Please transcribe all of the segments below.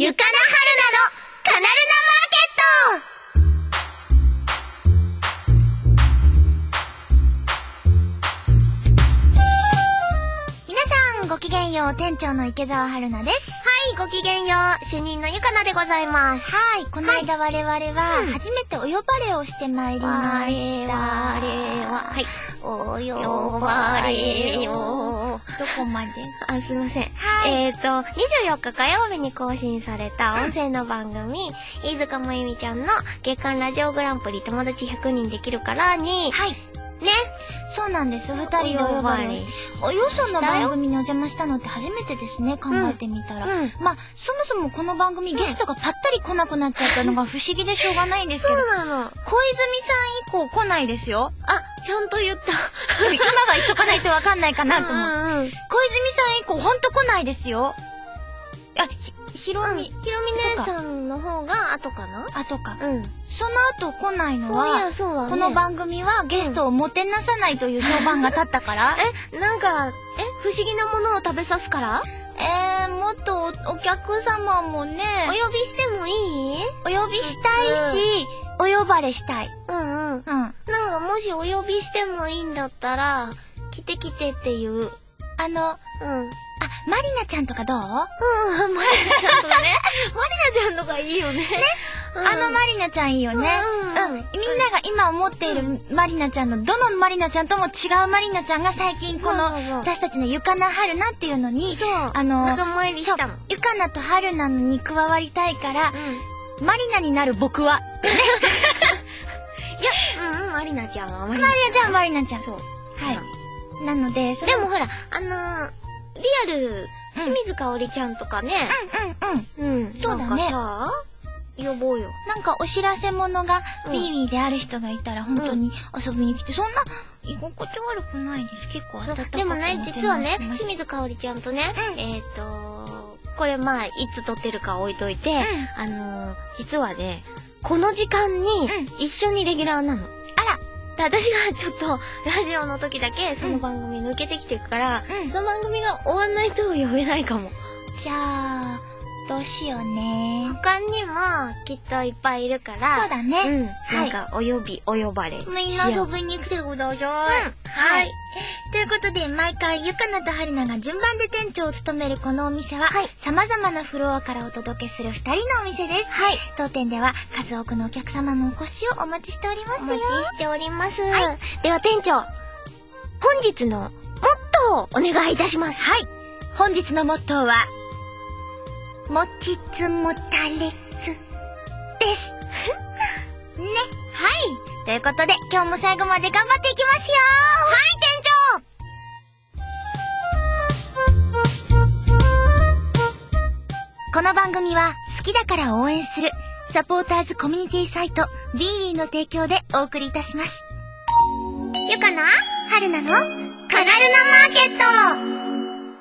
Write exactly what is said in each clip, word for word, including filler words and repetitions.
ゆかなはるなのカナルナマーケット。 ごきげんよう、店長の池澤春菜です。 はい、ごきげんよう、主任のゆかなでございます。 はい、この間我々は初めてお呼ばれをしてまいりました。 我々は、はい、お呼ばれよ。 どこまで？ あ、すいません。 はい。 えーと、にじゅうよっか火曜日に更新された音声の番組、飯塚もゆみちゃんの月間ラジオグランプリ友達ひゃくにんできるからに、 はい。 ね。 そうなんです。二人でお呼ばれ。およその番組にお邪魔したのって初めてですね、考えてみたら。うんうん、まあ、そもそもこの番組、うん、ゲストがぱったり来なくなっちゃったのが不思議でしょうがないんですけど。 そうなの。 小泉さん以降来ないですよ。 あ、ちゃんと言った。 今は言っとかないとわかんないかなと思う。うんうん、小泉さん以降ほんと来ないですよ。あ、ひ、ひろみ、 ひろみ姉さんの方が後かな？ 後か。 うん。 その後来ないのは、 そうだね、 この番組はゲストをもてなさないという評判が立ったから。 え、なんか、え、不思議なものを食べさすから？ えー、もっとお客様もね、 お呼びしてもいい？ お呼びしたいし、うん、お呼ばれしたい。 うんうん。うん。なんかもしお呼びしてもいいんだったら、来て来てっていう。 あの、 うん。 あ、マリナちゃんとかどう？うん、 マリナちゃんとかね。マリナちゃんとかいいよね。ね。 うん、あのマリナちゃんいいよね。うん。うん。みんなが今思っているマリナちゃんの、どのマリナちゃんとも違うマリナちゃんが最近この、私たちのゆかなはるなっていうのに、 そう。 あの、 仲間入りしたの。 ゆかなとはるなのに加わりたいから、うん、マリナになる僕は。 いや、うんうん、マリナちゃんはマリナちゃん。マリナちゃん、マリナちゃん。 そう。 はい。なので、 それでもほら、あのー、リアル、清水かおりちゃんとかね。 うんうんうん。 うん。 そうだね。 さ呼ぼうよ。 なんかお知らせ物がビービーである人がいたら本当に遊びに来て、そんな居心地悪くないです。結構暖かくて。 でもね、実はね、清水かおりちゃんとね、うん、えっと、これまあ、いつ撮ってるか置いといて、うん、あのー、実はね、この時間に一緒にレギュラーなの。うん、 あら。 私がちょっとラジオの時だけその番組抜けてきてるから、うん、その番組が終わんないと呼べないかも。 じゃあ、どうしようね。 他にもきっといっぱいいるから。 そうだね。 うん。なんかお呼び、お呼ばれ。 みんな遊びに来てください。うん。はい。ということで、毎回ゆかなとはるなが順番で店長を務めるこのお店は、はい、様々なフロアからお届けする二人のお店です。はい。当店では数多くのお客様のお越しをお待ちしておりますよ。 お待ちしております。はい。では店長、本日のモットーをお願いいたします。 はい。本日のモットーは、もちつもたれつです。ね。はい。ということで、今日も最後まで頑張っていきますよ。 はい、 店長。この番組は好きだから応援するサポーターズコミュニティサイトビービーの提供でお送りいたします。 ゆかなはるなのカナルナマーケット。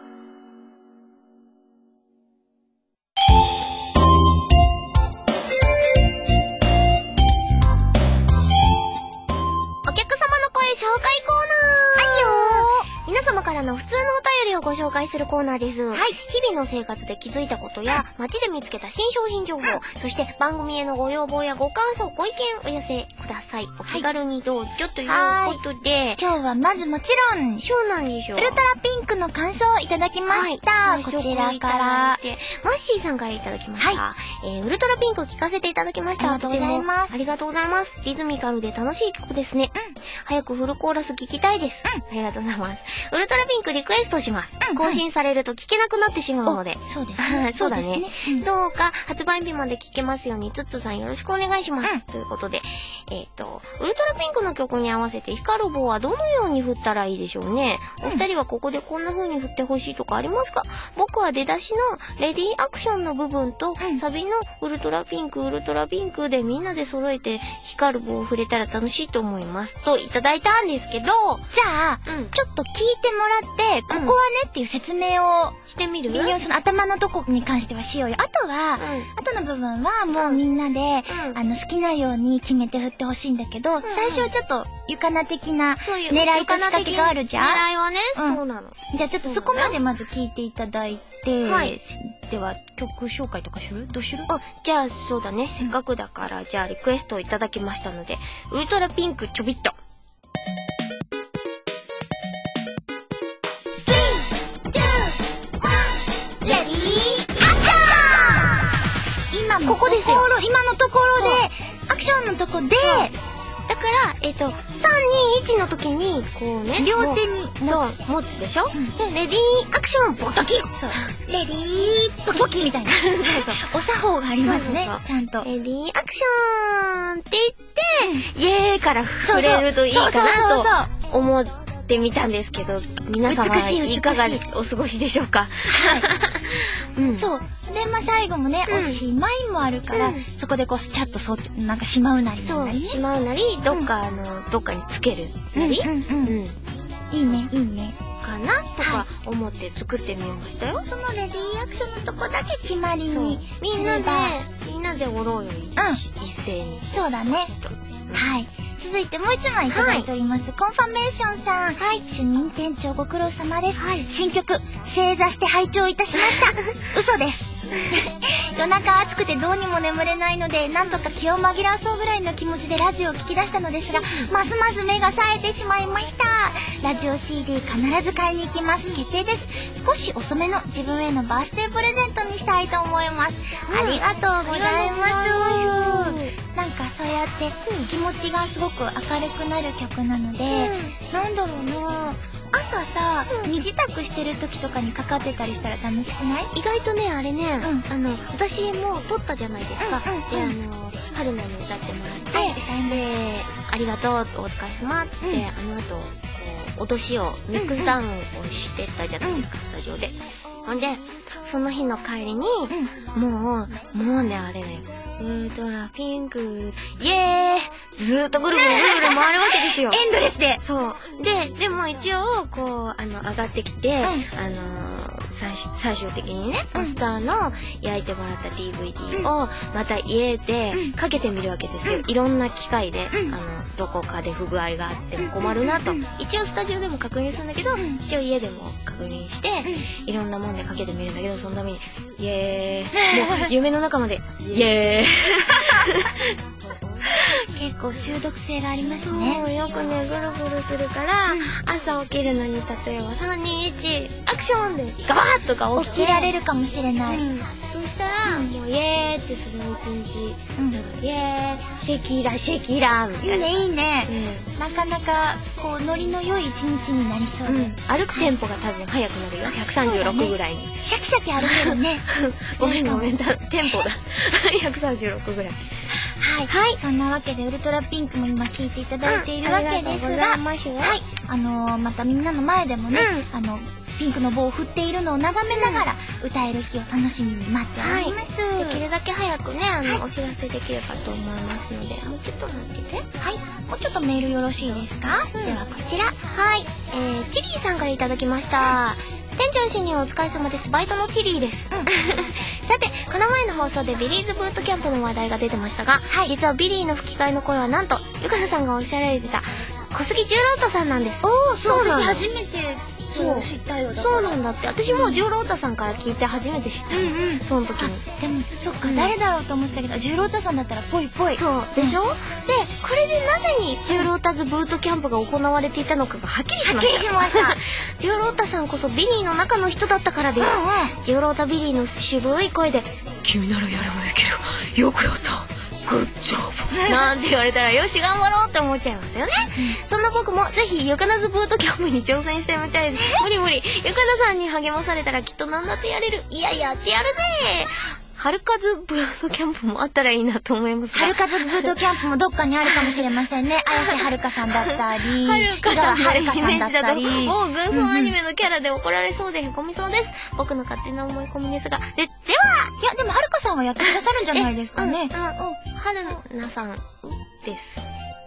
紹介コーナー。皆様からの普通のお便りをご紹介するコーナーです。はい。日々の生活で気づいたことや、街で見つけた新商品情報、そして番組へのご要望やご感想、ご意見お寄せください。お気軽にどうぞということで、 今日はまずもちろん、 そうなんでしょう。 ウルトラピンクの感想をいただきました。はい、こちらから。 マッシーさんからいただきました。はい。えー、ウルトラピンクを聞かせていただきました。 ありがとうございます。 ありがとうございます。リズミカルで楽しい曲ですね。うん。早くフルコーラス聞きたいです。うん。ありがとうございます。ウルトラピンクリクエストします。うん、うん。更新されると聞けなくなってしまうので。 そうですね。 そうだね。うん、どうか発売日まで聞けますように、つっつさんよろしくお願いします。うん、ということで、えっと、ウルトラピンクの曲に合わせて光る棒はどのように振ったらいいでしょうね。お二人はここでこんな風に振ってほしいとかありますか？僕は出だしのレディーアクションの部分と、うん、サビのウルトラピンク、ウルトラピンクでみんなで揃えて光る棒を振れたら楽しいと思います。といただいたんですけど、 じゃあ、うん、ちょっと聞いてもらって、ここはねっていう説明をしてみる？ 微妙その頭のとこに関してはしようよ。あとは、うん、あとの部分はもうみんなで、うん、あの好きなように決めて振ってってほしいんだけど、最初はちょっとゆかな的なそういう狙いと仕掛けがあるじゃん。 狙いはね、 うんそうなの。 じゃあちょっとそこまでまず聞いていただいて、 はい。 では曲紹介とかする？どうする？ あ、じゃあそうだね。せっかくだから、じゃあリクエストをいただきましたので、ウルトラピンクちょびっと。ここですよ。 今のところで、アクションのとこで、 だから、えっと、さん、に、いちの時に、こうね、 両手に持つ。そう、持つでしょ、うん、で、レディーアクション、ボトキそう。 レディー、ボトキみたいな。お作法がありますね、そうそうそうちゃんと。 レディーアクションって言って、うん、イエーイから触れるといいかなと思ってみたんですけど、皆様いかがお過ごしでしょうか。はい。 うん、そう。で、まあ、最後もね、うん、おしまいもあるから、うん、そこでこう、スチャッとそう、なんかしまうなりなんなり、ね。 しまうなり、どっか、うん、あの、どっかにつけるなり。うんうんうんうん、 いいね、いいね。 かなとか思って作ってみましたよ。 そのレディーアクションのとこだけ決まりに。 みんなで、みんなでおろうよ、うん、一斉に。 そうだね。うん、はい。続いてもう一枚いただいております。はい、コンファメーションさん。はい。主任店長ご苦労様です。はい。新曲、正座して拝聴いたしました。嘘です。夜中暑くてどうにも眠れないので、なんとか気を紛らわそうぐらいの気持ちでラジオを聞き出したのですが、ますます目が冴えてしまいました。ラジオ シーディー 必ず買いに行きます。決定です。少し遅めの自分へのバースデープレゼントにしたいと思います。うん、ありがとうございます。なんかそうやって気持ちがすごく明るくなる曲なので、うん、なんだろうな、朝さ、うん、身支度してる時とかにかかってたりしたら楽しくない？ 意外とね、あれね、うん、あの、私も撮ったじゃないですか。うんうんうん、で、あの、春菜に歌ってもらって、はい、で、ありがとう、お疲れ様って、うん、あの後、こう、脅しを、ミックスダウンをしてたじゃないですか、うんうん、スタジオで。ほんで、その日の帰りに、うん、もう、もうね、あれね、ウルトラピンク、イエーイずーっとぐるぐるぐるぐる回るわけですよ。 エンドレスで。 そう。で、でも一応、こう、あの、上がってきて、うん、あのー、最終的にね、ポスターの焼いてもらった ディーブイディー をまた家でかけてみるわけですよ。いろんな機械で、あの、どこかで不具合があっても困るなと。一応スタジオでも確認するんだけど、一応家でも確認して、いろんなもんでかけてみるんだけど、そのために、イエーイもう夢の中まで、イエーイ結構中毒性がありますね。 そう、よくね、ぐるぐるするから、うん、朝起きるのに、例えばさん、に、いち、アクションでガバッとか起きて。 起きられるかもしれない。うん、 そしたら、うん、もうイエーってその一日、うん、なんかイエー、シェキラ、シェキラ、みたいな。 いいね、いいね。うん、なかなか、こう、ノリの良い一日になりそうで。うん、 歩くテンポが多分速くなるよ。ひゃくさんじゅうろくぐらいに。ね、 シャキシャキ歩けるね。 ごめんごめん、テンポだ。ひゃくさんじゅうろくぐらい。 はい、はい、そんなわけでウルトラピンクも今聴いていただいているわけですが、うん、はい、あのー、またみんなの前でもね、うん、あのピンクの棒を振っているのを眺めながら歌える日を楽しみに待っております、 はい、できるだけ早くね、あの、はい、お知らせできればと思いますので、もうちょっと待ってて。 はい、もうちょっとメールよろしいですか、うん、ではこちら、 はい、えー、チリーさんからいただきました、うん、店長主任お疲れ様です。バイトのチリーです。うん、さて、この前の放送でビリーズブートキャンプの話題が出てましたが、はい、実はビリーの吹き替えの声はなんと、ゆかなさんがおっしゃられてた小杉十郎太さんなんです。 おー、そうなんだ。私初めてそう知ったよ。だからそうなんだって。私も十郎太さんから聞いて初めて知ったよ、うんうん、その時に。 でもそっか、うん、誰だろうと思ってたけど、十郎太さんだったらぽいぽい。 そうでしょ、うん、でこれでなぜに十郎太ズブートキャンプが行われていたのかがはっきりしました。 はっきりしました十郎太さんこそビリーの中の人だったからです。うんうん、十郎太ビリーの渋い声で、君ならやればできる、よくやった、グッジョブなんて言われたら、よし頑張ろうって思っちゃいますよね、うん、そんな僕もぜひゆかなずブートキャンプに挑戦してみたいです。無理無理、ゆかなさんに励まされたらきっと何だってやれる。いややってやるぜ。春風ブートキャンプもあったらいいなと思います。 春風ブートキャンプもどっかにあるかもしれませんね。綾瀬はるかさんだったり、 はるかさんはるかさんだったり、 もう軍曹アニメのキャラで怒られそうでへこみそうです。僕の勝手な思い込みですが、で、では、 いやでもはるかさんはやってくださるんじゃないですかね。 うん、うん、うん、春菜さんです。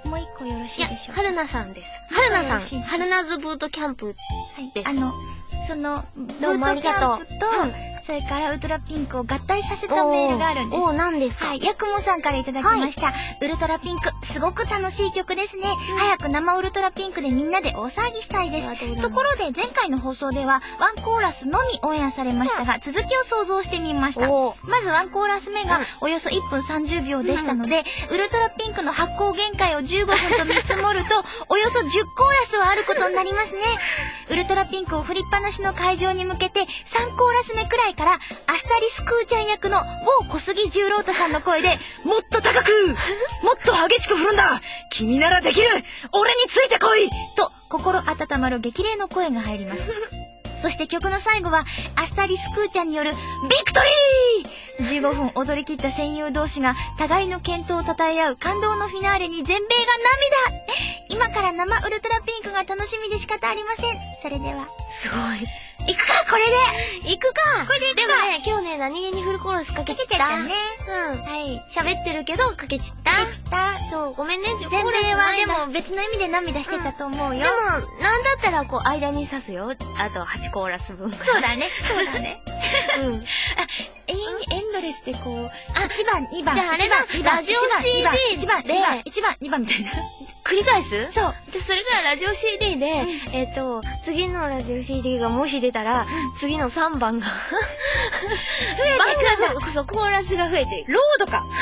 もう一個よろしいでしょうか。 春菜さんです。春菜さん、春菜ズブートキャンプです。 はい、あの、その、ブートキャンプと、 それからウルトラピンクを合体させたメールがあるんです。 おー、何ですか？ はい、ヤクモさんからいただきました。はい、ウルトラピンク、すごく楽しい曲ですね。うん、早く生ウルトラピンクでみんなで大騒ぎしたいです。ところで前回の放送ではワンコーラスのみオンエアされましたが、うん、続きを想像してみました。まずワンコーラス目がおよそいっぷんさんじゅうびょうでしたので、うん、ウルトラピンクの発行限界をじゅうごふんと見積もると、およそじゅっコーラスはあることになりますね。ウルトラピンクを振りっぱなしの会場に向けてさんコーラス目くらいからアスタリスクーちゃん役の某小杉十郎太さんの声でもっと高くもっと激しく振るんだ君ならできる俺についてこいと心温まる激励の声が入ります。そして曲の最後はアスタリスクーちゃんによるビクトリーじゅうごふん踊り切った戦友同士が互いの健闘を称え合う感動のフィナーレに全米が涙。今から生ウルトラピンクが楽しみで仕方ありません。それではすごい。 行くかこれで行くかこれで行くか。 でもね、今日ね、何気にフルコーラスかけちゃった。 かけちゃったね。 うん。 はい。 喋ってるけど、かけちゃった。 かけちゃった。 そう、ごめんね。 全米はでも別の意味で涙してたと思うよ。 うん、でも、なんだったらこう、間に刺すよ。あとはちコーラス分。 そうだね。そうだね。うん。あ、永遠にエンドレスでこう、 あ、 いちばん、にばん、 じゃああれだ、ラジオ シーディーいちばん、にばん、いちばん、にばんみたいな。 繰り返す？ そう。 で、それがラジオ シーディー で、うん、えっと、次のラジオ シーディー がもし出たら、うん、次のさんばんが、増えてくる。番が、そう、コーラスが増えていく。 ロードか。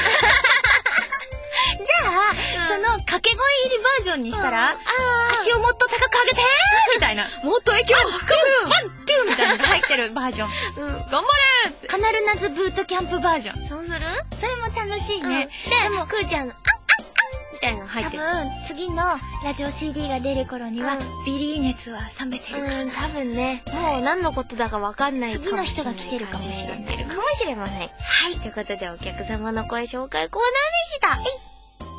じゃあ、うん、その掛け声入りバージョンにしたら、うん、足をもっと高く上げてーみたいな。 もっと息を吐くワン、ツーみたいなのが入ってるバージョン。 うん。頑張れーカナルナズブートキャンプバージョン。 そうする？ それも楽しいね。 うん、で、でも、くーちゃんの、あっあっあっみたいなの入ってる。 多分、次のラジオ シーディー が出る頃には、うん、ビリー熱は冷めてるから。 うん、多分ね、もう何のことだかわかんないかもしれない。 次の人が来てるかもしれない。 来てるかもしれません。はい。ということで、お客様の声紹介コーナーでした。えい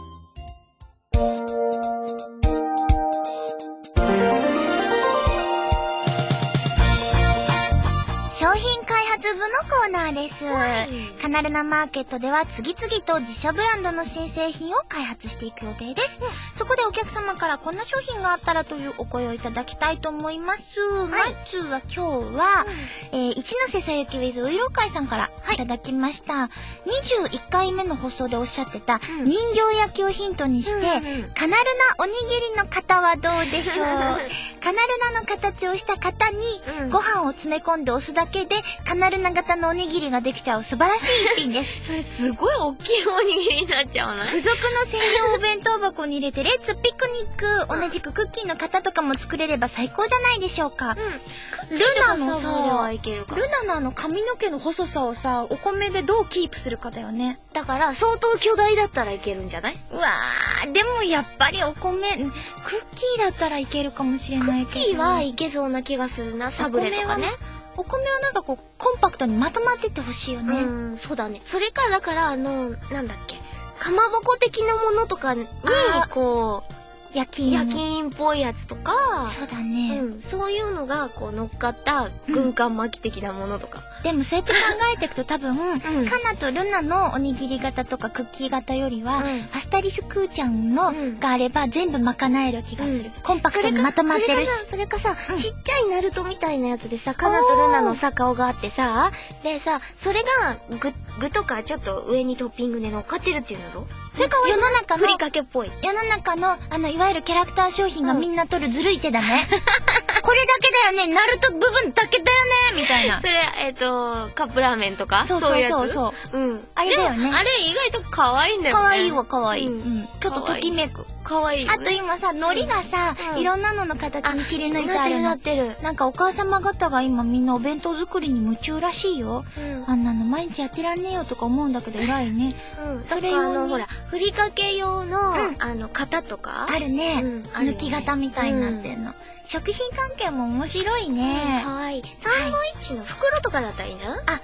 商品開発部のコーナーです。はい、カナルナマーケットでは次々と自社ブランドの新製品を開発していく予定です。うん、そこでお客様からこんな商品があったらというお声をいただきたいと思います。はい、まずは今日は、うん、えー、一ノ瀬さゆき with ういろう会さんからいただきました。はい、にじゅういっかいめの放送でおっしゃってた、うん、人形焼きをヒントにして、うんうん、カナルナおにぎりの型はどうでしょう。カナルナの形をした型にご飯を詰め込んで押すだけでカナルナ型のおにぎりができちゃう素晴らしい一品です。 それすごい大きいおにぎりになっちゃうの？ 付属の専用お弁当箱に入れてレッツピクニック、うん、同じくクッキーの型とかも作れれば最高じゃないでしょうか。うん、ルナのさ、ルナのあの髪の毛の細さをさ、お米でどうキープするかだよね。 だから相当巨大だったらいけるんじゃない？ うわー、でもやっぱりお米、クッキーだったらいけるかもしれないけど。 クッキーはいけそうな気がするな、サブレとかね。 お米はなんかこうコンパクトにまとまっててほしいよね。 うん、そうだね。それかだからあのなんだっけ、かまぼこ的なものとかにこう焼き印焼き印っぽいやつとか、 そうだね、 うん、そういうのがこう乗っかった軍艦巻き的なものとか、 うん、でもそうやって考えていくと多分、うん、カナとルナのおにぎり型とかクッキー型よりは、うん、アスタリスクーちゃんの、うん、があれば全部賄える気がする、うん、コンパクトにまとまってるし、 それかさ、うん、ちっちゃいナルトみたいなやつでさ、カナとルナのさ顔があってさ、でさ、それが具具とかちょっと上にトッピングで乗っかってるっていうのどう？それか世の中のふりかけっぽい。 世の中のあのいわゆるキャラクター商品がみんな取るずるい手だね。これだけだよね、ナルト部分だけだよねみたいな。 それえっ、ー、とカップラーメンとかそうそうそうそう。うん。あれだよね。 あれ意外と可愛いんだよね。 可愛いわ可愛い。うん。ちょっとときめく。 可愛い。 あと今さ、海苔がさ、いろんなのの形に切り抜いてあるの。 なってるなってる。 なんかお母様方が今みんなお弁当作りに夢中らしいよ。あんなの毎日やってらんねえよとか思うんだけど偉いね。 うん。それ用にほらふりかけ用のあの型とかあるね。抜き型みたいになってんの。食品関係も面白いね。 はい。サンドイッチの袋とかだったらいいな。 あ、そう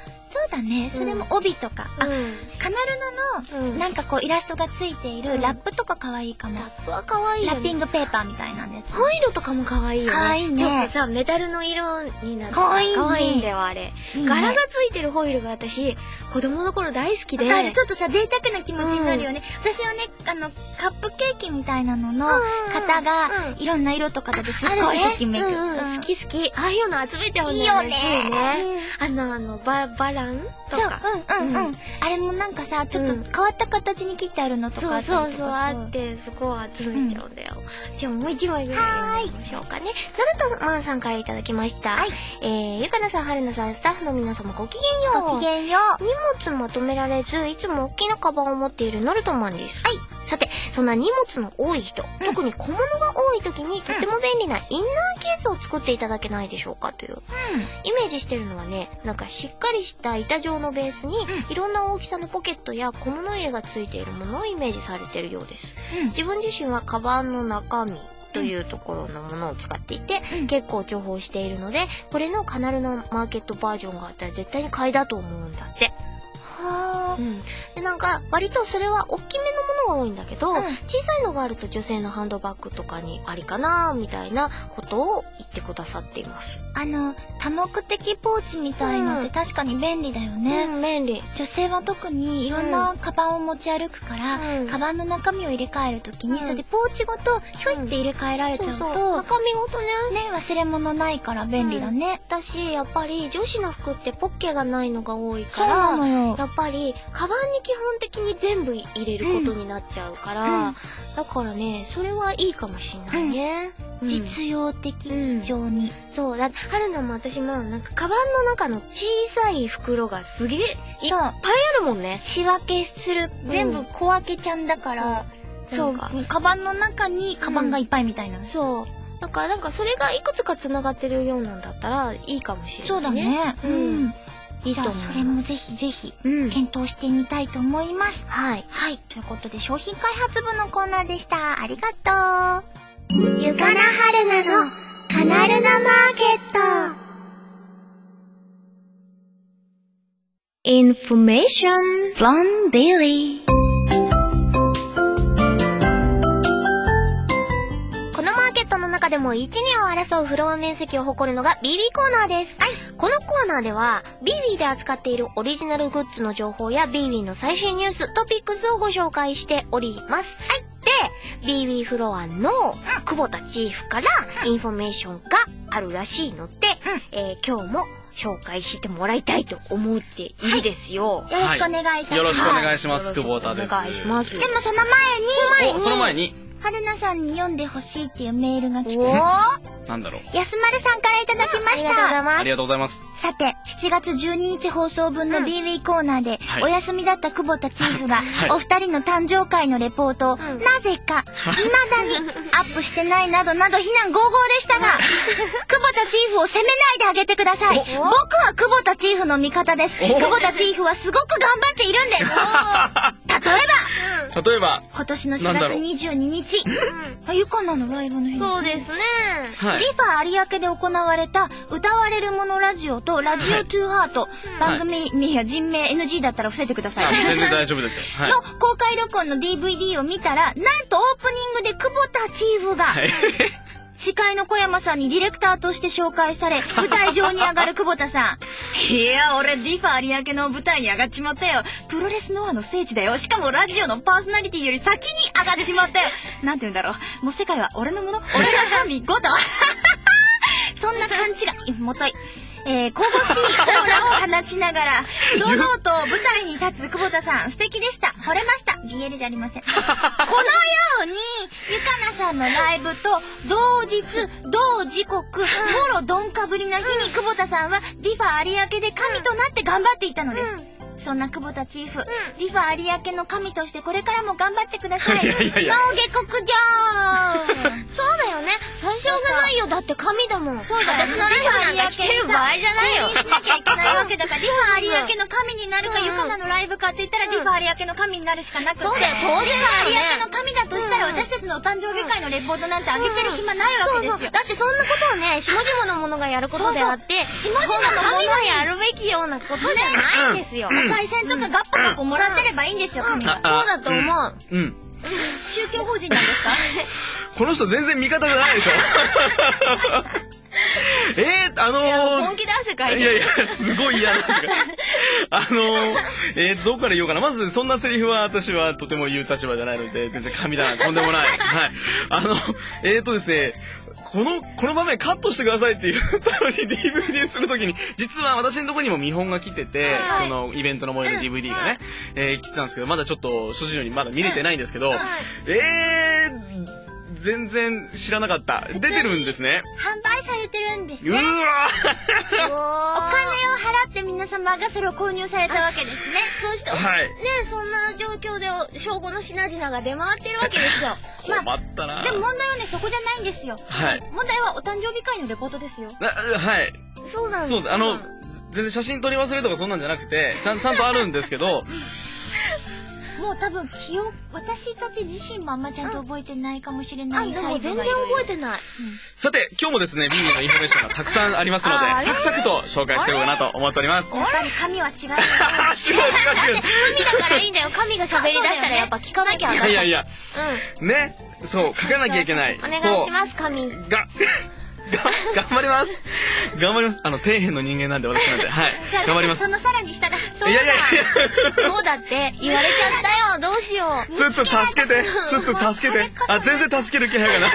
そうだね。それも帯とか。あ、カナルナの、なんかこうイラストがついているラップとか可愛いかも。 ラップは可愛いよね。 ラッピングペーパーみたいなんです。 ホイールとかも可愛いよね。 可愛いね。 ちょっとさ、メタルの色になって可愛いね。 可愛いんだよ、あれ。柄がついてるホイールが私、子供の頃大好きで。 ちょっとさ、贅沢な気持ちになるよね。私はね、あの、カップケーキみたいなのの型が、いろんな色とかですっごいときめく。 好き好き。ああいうの集めちゃうんだよね。いいよね。あの、あの、バ、バランとか。 そう、うんうんうん。あれもなんかさ、ちょっと変わった形に切ってあるのとかあったりとか。 そうそうそう、あって、すごい集めちゃうんだよ。じゃあもう一枚ぐらい読みましょうかね。ナルトマンさんからいただきました。はい。えー、ゆかなさん、はるなさん、スタッフの皆様ごきげんよう。 ごきげんよう。 荷物まとめられず、いつも大きなカバンを持っているナルトマンです。はい。さて、そんな荷物の多い人、うん、特に小物が多い時にとっても便利なインナーケースを作っていただけないでしょうかという、うん、イメージしてるのはね、なんかしっかりした板状のベースに、うん、いろんな大きさのポケットや小物入れがついているものをイメージされているようです、うん、自分自身はカバンの中身というところのものを使っていて、うん、結構重宝しているので、これのカナルのマーケットバージョンがあったら絶対に買いだと思うんだって。はー、うん、でなんか割とそれは大きめのものが多いんだけど、うん、小さいのがあると女性のハンドバッグとかにありかなみたいなことを言ってくださっています。 あの多目的ポーチみたいのって確かに便利だよね、 うん、便利。 女性は特にいろんなカバンを持ち歩くから、うん、カバンの中身を入れ替えるときに、うん、それでポーチごとひょいって入れ替えられちゃうと、うん、そうそう中身ごとねね忘れ物ないから便利だね、 うん、だしやっぱり女子の服ってポッケがないのが多いからやっぱりカバンに基本的に全部入れることになっちゃうから、うん、だからねそれはいいかもしんないね、 うん、実用的非常に、 うん、そうだって春菜も私もなんかカバンの中の小さい袋がすげえいっぱいあるもんね。 仕分けする、うん、全部小分けちゃんだから、そうそうカバンの中にカバンがいっぱいみたいな、うん、 そうだからなんかそれがいくつかつながってるようなんだったらいいかもしれないね。 そうだね、うん、うんいいと思う。 じゃあそれもぜひぜひ検討してみたいと思います、 うん、はいはいということで商品開発部のコーナーでした。ありがとう。ゆかなはるなのカナルナマーケット。 Information from Billy。このマーケットの中でもいち、にを争うフロア面積を誇るのが ビービー コーナーです。はい。このコーナーでは ビービー で扱っているオリジナルグッズの情報や ビービー の最新ニュース、トピックスをご紹介しております。はい。で、ビービー フロアの久保田チーフからインフォメーションがあるらしいので、うん、えー、今日も紹介してもらいたいと思っているですよ。 はい、よろしくお願いいたします。 よろしくお願いします。久保田です。 お願いします。 でもその前に、 その前に、 はるなさんに読んでほしいっていうメールが来て、 なんだろう。 やすまるさんからいただきました。 ありがとうございます。 さて、しちがつじゅうににち放送分の ビービー コーナーで、うん、お休みだった久保田チーフが、はい、お二人の誕生会のレポートを、うん、なぜか、未だにアップしてないなどなど非難合々でしたが、久保田チーフを責めないであげてください。僕は久保田チーフの味方です。久保田チーフはすごく頑張っているんです。例えば、例えば、 今年のしがつにじゅうににち、あ、ゆかなのライブの日。 そうですね。 はい、リファ有明で行われた歌われるものラジオとラジオトゥーハート、はい、番組名や人名 エヌジー だったら伏せてください。 全然大丈夫ですよ。はい、 の公開録音の ディーブイディー を見たら、なんとオープニングで久保田チーフが、はい、司会の小山さんにディレクターとして紹介され、舞台上に上がる久保田さん。いや、俺ディファ有明の舞台に上がっちまったよ。プロレスノアの聖地だよ。しかもラジオのパーソナリティより先に上がっちまったよ。なんて言うんだろう。もう世界は俺のもの、俺の神ごと。そんな勘違い、もとい。えー、神々しいオーラを放ちながら、堂々と舞台に立つ久保田さん、素敵でした。惚れました。ビーエル じゃありません。このように、ゆかなさんのライブと、同日、同時刻、もろどんかぶりな日に久保田さんは、ディファ有明で神となって頑張っていたのです。うん、 そんな久保田チーフ、ディファ有明の神としてこれからも頑張ってください。 いやいやいや魔王下克じゃーん。 そうだよね。最初がないよ。だって神だもん。 そうだよ。 私のライブなんか来てる場合じゃないよ。 応援しなきゃいけないわけだから、ディファ有明の神になるか、ゆかなのライブかって言ったら、ディファ有明の神になるしかなくて。 そうだよ、当然だよね。 有明の神だとしたら、私たちのお誕生日会のレポートなんてあげてる暇ないわけですよ。 だってそんなことをね、下々の者がやることであって、下々の者がやるべきようなことじゃないんですよ。 お賽銭とかガッポガッポもらってればいいんですよ、神は。 そうだと思う。 うん。 宗教法人なんですか？ この人全然味方じゃないでしょ。えー、あのー、 本気で汗かいてる。 いやいや、すごい嫌なんですが。あのー、えー、どこから言おうかな。まず、そんなセリフは私はとても言う立場じゃないので、全然神だな、とんでもない。はい。あの、えーとですね、この、この場面カットしてくださいって言ったのに ディーブイディー するときに、実は私のところにも見本が来てて、はい、そのイベントの模様の ディーブイディー がね、えー、来てたんですけど、まだちょっと所持のにまだ見れてないんですけど、はい、えー、全然知らなかった。出てるんですね。 販売されてるんですね。 うわお金を払って皆様がそれを購入されたわけですね。 そうして、はい、ね、そんな状況で正午の品々が出回ってるわけですよ。 困ったな、 まあ、でも問題はね、そこじゃないんですよ。 はい。 問題はお誕生日会のレポートですよ。 はい。 そうなんです。 そうです。あの、全然写真撮り忘れとかそんなんじゃなくて、ちゃん、ちゃんとあるんですけど、 もう多分記憶、私たち自身もあんまちゃんと覚えてないかもしれない。 あ、でも全然覚えてない。 さて、今日もですね、ビーディーのインフォメーションがたくさんありますので、サクサクと紹介していこうかなと思っております。 やっぱり神は違う。違う違う違う。 神だからいいんだよ。神が喋り出したらやっぱ聞かなきゃ。 いやいやいや。うん。ね。そう、書かなきゃいけない。 お願いします、神。 が、が、頑張ります。頑張ります。あの、底辺の人間なんで、私なんで。はい。頑張ります。 そのさらに下だ。 そうだ。いやいやいや。そうだって言われちゃったよ。どうしよう。 スッと助けて。スッと助けて。あ、全然助ける気配がない。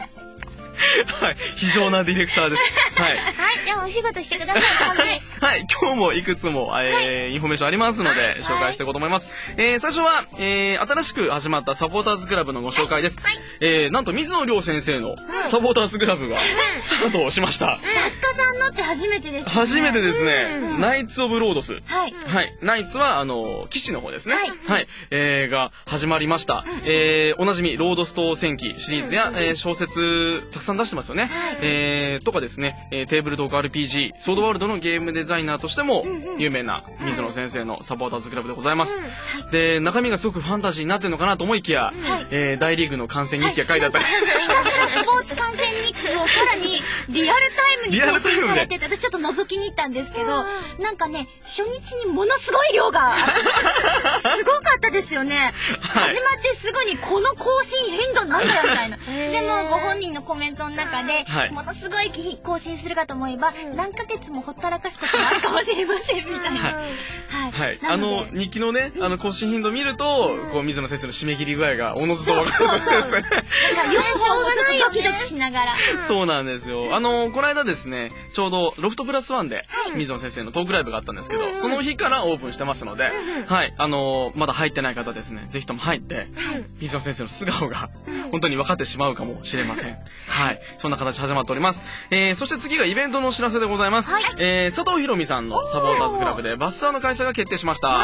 はい。非常なディレクターです。はい。 はい。じゃあお仕事してください、神。 はい。今日もいくつも、えー、インフォメーションありますので、紹介していこうと思います。えー、最初は、えー、新しく始まったサポーターズクラブのご紹介です。はい。えー、なんと水野亮先生のサポーターズクラブがスタートしました。 作家さんのって初めてですね。 初めてですね。ナイツ・オブ・ロードス。 はい。 はい。ナイツは、あの、騎士の方ですね。はい。はい。えー、が始まりました。えー、おなじみ、ロードスト戦記シリーズや、えー、小説、たくさん出してますよね。えー、とかですね、えー、テーブルトーク アールピージー、ソードワールドのゲームデザイナーとしても有名な水野先生のサポーターズクラブでございます。で、中身がすごくファンタジーになってるのかなと思いきや、えー、大リーグの観戦日記が書いてあったり。 ひたすらスポーツ観戦日記をさらにリアルタイムに更新されてて、私ちょっと覗きに行ったんですけど、なんかね、初日にものすごい量が、すごかったですよね。始まってすぐにこの更新頻度なんだよみたいな。でもご本人のコメントの中で、はい、ものすごい更新するかと思えば、うん、何ヶ月もほったらかすことがあるかもしれませんみたいな。はい。 はい。あの、日記のね、あの、更新頻度見ると、うん、こう、水野先生の締め切り具合がおのずと分かるんですね。なんか、よんほんもちょっとドキドキしながら。 そうなんですよ。あの、この間ですね、ちょうど、ロフトプラスワンで、水野先生のトークライブがあったんですけど、うん、その日からオープンしてますので、うん、はい。あの、まだ入ってない方ですね、ぜひとも入って、うん、水野先生の素顔が、本当に分かってしまうかもしれません。はい。そんな形始まっております。えー、そして次がイベントのお知らせでございます。はい、えー、佐藤ひろみさんのサポーターズクラブでバスツアーの開催が決定しました。はい。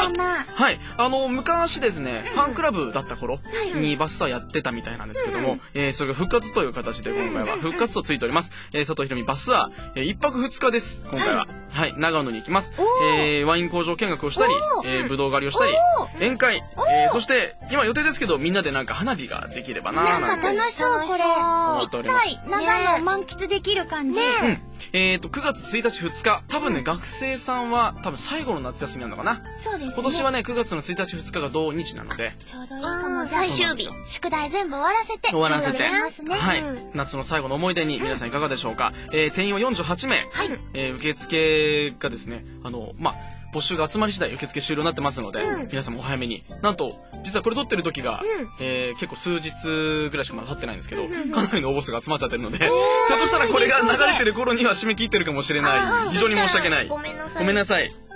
あの、昔ですね、ファンクラブだった頃にバスツアーやってたみたいなんですけども、えー、それが復活という形で今回は復活とついております。えー、佐藤ひろみバスツアー、えー、いっぱくふつかです。今回は。はい。長野に行きます。えー、ワイン工場見学をしたり、えー、ぶどう狩りをしたり、宴会、えー、そして、今予定ですけど、みんなでなんか花火ができればなーなんて。 なんか楽しそう、これ。行きたい。長野満喫できる感じ。 うん。えっと、くがつついたちふつか、多分ね、学生さんは多分最後の夏休みなのかな。 そうですね。 今年はね、くがつのついたちふつかが同日なので。 ちょうどいいかも。最終日。宿題全部終わらせて。 終わらせて。はい。夏の最後の思い出に皆さんいかがでしょうか。えー、定員はよんじゅうはちめい。はい。えー、受付がですね、あの、まあ、募集が集まり次第受付終了になってますので、うん、皆さんもお早めに。なんと、実はこれ撮ってる時が、うん、えー、結構数日ぐらいしかまだ経ってないんですけど、うん、かなりの応募数が集まっちゃってるので、ひょっとしたらこれが流れてる頃には締め切ってるかもしれない。非常に申し訳ない。 ごめんなさい。 ごめんなさい。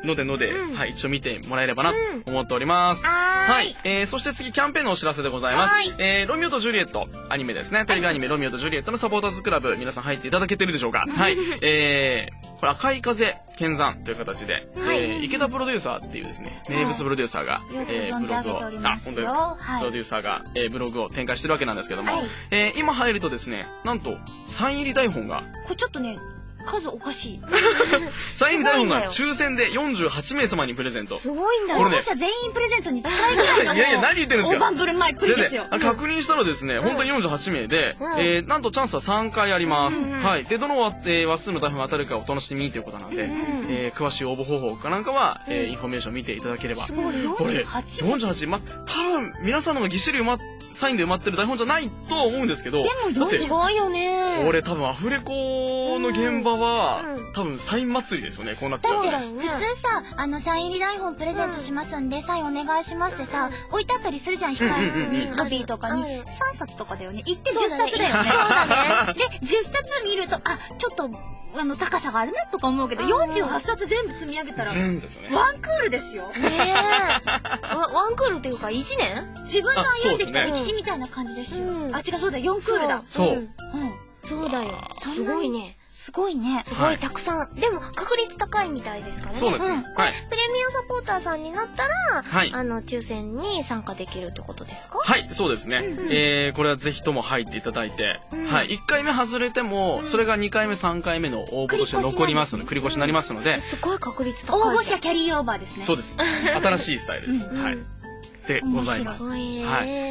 のでので、はい、一応見てもらえればなと思っております。はい。えー、そして次、キャンペーンのお知らせでございます。えー、ロミオとジュリエット、アニメですね。テレビアニメ、ロミオとジュリエットのサポーターズクラブ、皆さん入っていただけてるでしょうか？はい。えー、これ赤い風、剣山という形で、えー、池田プロデューサーっていうですね、名物プロデューサーが、えー、ブログを、あ、本当ですか。プロデューサーが、えー、ブログを展開してるわけなんですけども、えー、今入るとですね、なんと、サイン入り台本が、 これちょっとね、数おかしい。 サイン入り台本が抽選でよんじゅうはちめい様にプレゼント。 すごいんだよ。 これね、全員プレゼントに近いぐらいの。 いやいや、何言ってるんですよ。 大盤振る舞いプリですよ。 確認したらですね、本当によんじゅうはちめいで、えー、なんとチャンスはさんかいあります。はい。で、どの話数の台本が当たるかお楽しみということなんで、えー、詳しい応募方法かなんかは、えー、インフォメーション見ていただければ。 すごい、 これ、よんじゅうはち、ま、多分、皆さんのがぎっしり埋まっ、サインで埋まってる台本じゃないとは思うんですけど、 でも、 すごいよね。 これ多分アフレコの現場は、多分サイン祭りですよね、こうなっちゃうと。 だって普通さ、あのサイン入り台本プレゼントしますんで、サインお願いしますってさ、置いてあったりするじゃん、控え室に、ロビーとかに。さんさつとかだよね。行ってじゅっさつだよね。そうだね。で、じゅっさつ見ると、あ、ちょっと、あの、高さがあるなとか思うけど、よんじゅうはちさつ全部積み上げたら、 全部ですよね。 ワンクールですよ。 ねえ。ワンクールっていうかいちねん？ 自分の歩んできた歴史みたいな感じですよ。あ、違う、そうだ、よんクールだ。 そう。うん。 そうだよ。すごいね。 すごいね。 すごいたくさん。でも確率高いみたいですからね。 そうですね。はい。 プレミアサポーターさんになったら、はい。あの、抽選に参加できるってことですか？ はい、そうですね。えー、これはぜひとも入っていただいて、はい。いっかいめ外れても、それがにかいめ、さんかいめの応募として残りますので、繰り越しになりますので。 すごい確率高い。 応募者キャリーオーバーですね。 そうです。新しいスタイルです。はい。でございます。はい。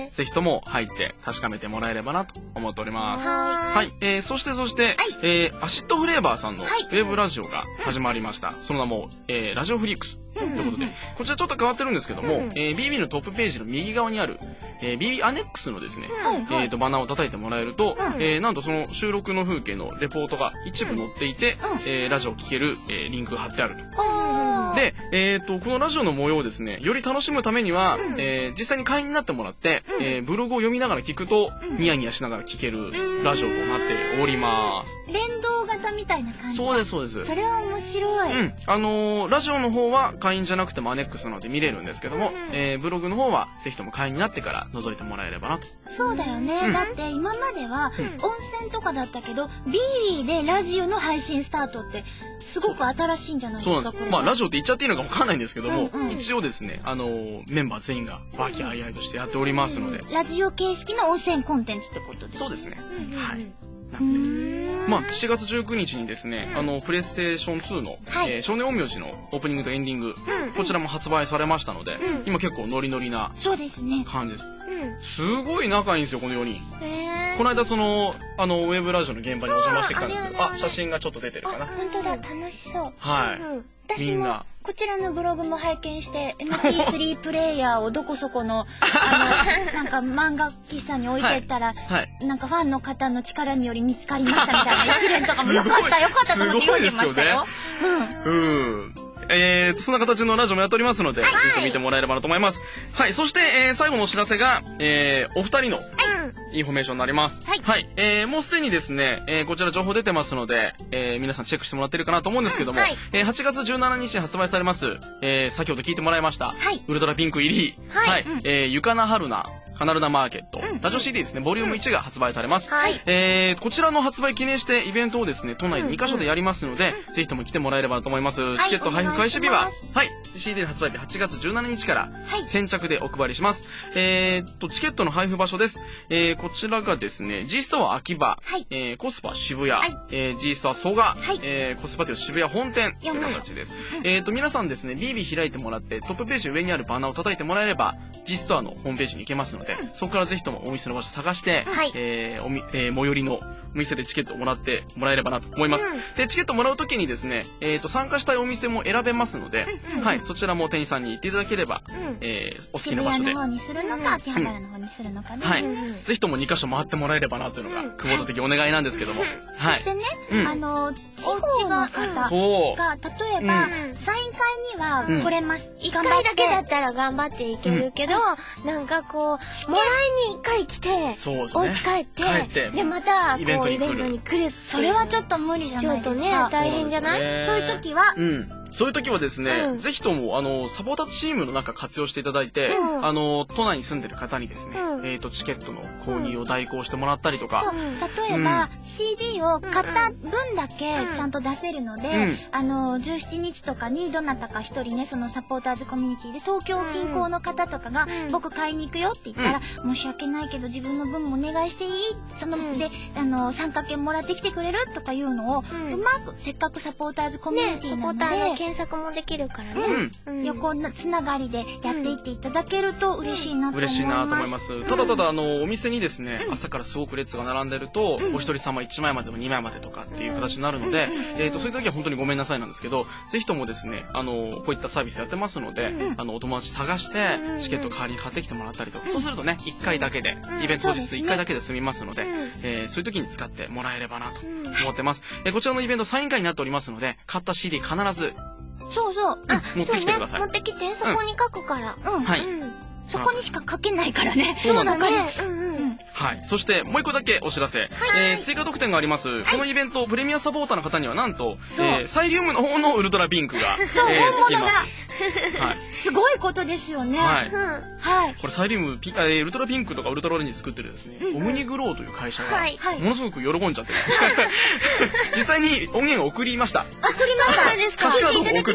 ぜひとも入って確かめてもらえればなと思っております。はい。えー、そしてそして、えー、アシッドフレーバーさんのウェブラジオが始まりました。その名も、えー、ラジオフリークス。ということで、こちらちょっと変わってるんですけども、えー、ビービー のトップページの右側にある、えー、ビービー アネックスのですね、えっと、バナーを叩いてもらえると、えー、なんとその収録の風景のレポートが一部載っていて、えー、ラジオを聴ける、えー、リンクが貼ってあると。で、えっと、このラジオの模様をですね、より楽しむためには、えー、実際に会員になってもらって、えー、ブログを読みながら聞くと、ニヤニヤしながら聞けるラジオとなっております。 連動型みたいな感じ。 そうです、そうです。 それは面白い。 うん。あのー、ラジオの方は会員じゃなくてもアネックスなので見れるんですけども、えー、ブログの方はぜひとも会員になってから覗いてもらえればなと。 そうだよね。うん、だって今までは温泉とかだったけど、ビーリーでラジオの配信スタートってすごく新しいんじゃないですか。 そうなんです。まあラジオって言っちゃっていいのかわかんないんですけども、うんうん、一応ですね、あのー、メンバー全員がバキアイアイとしてやっておりますので、うん、 ラジオ形式の温泉コンテンツってことです。 そうですね。うんうん、はい。まあ、しがつじゅうくにちにですね、あの、プレイステーションツーの、はい、えー、少年陰陽師のオープニングとエンディング、うん、こちらも発売されましたので、うん、今結構ノリノリなそうですね感じです。すごい仲いいんですよ、このよにん。この間、その、あの、ウェブラジオの現場にお邪魔してきたんですけど、あ、写真がちょっと出てるかな。 本当だ、楽しそう。 はい。 私も、こちらのブログも拝見して、エムピースリー プレイヤーをどこそこの、あの、なんか漫画喫茶に置いてったら、はい、なんかファンの方の力により見つかりましたみたいな一連とかもよかった、よかったと思って読んでましたよ。 うん。うん。えーと、そんな形のラジオもやっておりますので、はい、見てもらえればなと思います。はい、そして、えー、最後のお知らせが、えー、お二人の、インフォメーションになります。はい。はい。えー、もうすでにですね、えー、こちら情報出てますので、えー、皆さんチェックしてもらってるかなと思うんですけども、はい、えー、はちがつじゅうしちにちに発売されます、えー、先ほど聞いてもらいました、はい、ウルトラピンク入り、はい、はい、うん、えー、ゆかなはるな、カナルナマーケット、うん、ラジオ シーディー ですね、ボリュームいちが発売されます。はい。えー、こちらの発売記念してイベントをですね、都内にかしょでやりますので、うん、ぜひとも来てもらえればと思います。はい、チケット配布開始日は、はい、シーディー 発売日はちがつじゅうしちにちから、はい、先着でお配りします。えーっと、チケットの配布場所です。えー、こちらがですね、G ストア秋葉、はい、えー、コスパ渋谷、はい、えー、G ストア蘇我、はい、えー、コスパティオ渋谷本店という形です。うん、えーっと、皆さんですね、ビービー開いてもらって、トップページ上にあるバナーを叩いてもらえれば、G ストアのホームページに行けますので、うん、そこからぜひともお店の場所探して、はい、えー、おみ、えー、最寄りのお店でチケットをもらってもらえればなと思います。うん、で、チケットもらうときにですね、えーっと、参加したいお店も選べますので、うん、はい、そちらも店員さんに言っていただければ、うん、えー、お好きな場所で。 渋谷の方にするのか、秋葉原の方にするのかね。 はい。ぜひともにかしょ回ってもらえればなというのが、久保田的お願いなんですけども。はい。 そしてね、あの、地方の方が、例えば、サイン会には来れます。 一回だけだったら頑張っていけるけど、なんかこう、もらいに一回来て、お家帰って、で、また、こう、イベントに来る。 それはちょっと無理じゃないですか。 ちょっとね、大変じゃない？ そういう時は、 そういう時はですね、ぜひとも、あの、サポーターチームの中活用していただいて、あの、都内に住んでる方にですね、えっと、チケットの購入を代行してもらったりとか。 例えば、シーディー を買った分だけちゃんと出せるので、あの、じゅうしちにちとかにどなたか一人ね、そのサポーターズコミュニティで東京近郊の方とかが、僕買いに行くよって言ったら、申し訳ないけど自分の分もお願いしていい？その、で、あの、参加券もらってきてくれるとかいうのを、うまく、せっかくサポーターズコミュニティなので、 サポーターの検索もできるからね。 横つながりでやっていっていただけると嬉しいなと思います。 嬉しいなと思います。ただただ、あの、お店にですね、朝からすごく列が並んでると、お一人様いちまいまでもにまいまでとかっていう形になるので、えっと、そういう時は本当にごめんなさいなんですけど、ぜひともですね、あの、こういったサービスやってますので、あの、お友達探して、チケット代わりに買ってきてもらったりとか、そうするとね、いっかいだけで、イベント当日いっかいだけで済みますので、えー、そういう時に使ってもらえればなと思ってます。えー、こちらのイベントサイン会になっておりますので、買った シーディー 必ず、 そうそう。 あ、 持ってきてください。 持ってきて、そこに書くから。 うん。 はい。 そこにしか書けないからね。 そうなんですね。うんうん。 はい。そして、もう一個だけお知らせ。えー、追加特典があります。このイベント、プレミアサポーターの方にはなんと、えー、サイリウムの方のウルトラピンクが、えー、 そう、本物だ。 はい。 すごいことですよね。 はい。 はい。 これサイリウム、ピ、えー、ウルトラピンクとかウルトラオレンジ作ってるですね、オムニグローという会社が、ものすごく喜んじゃってですね。実際に音源を送りました。 送りましたですか？ 歌詞カードを送って、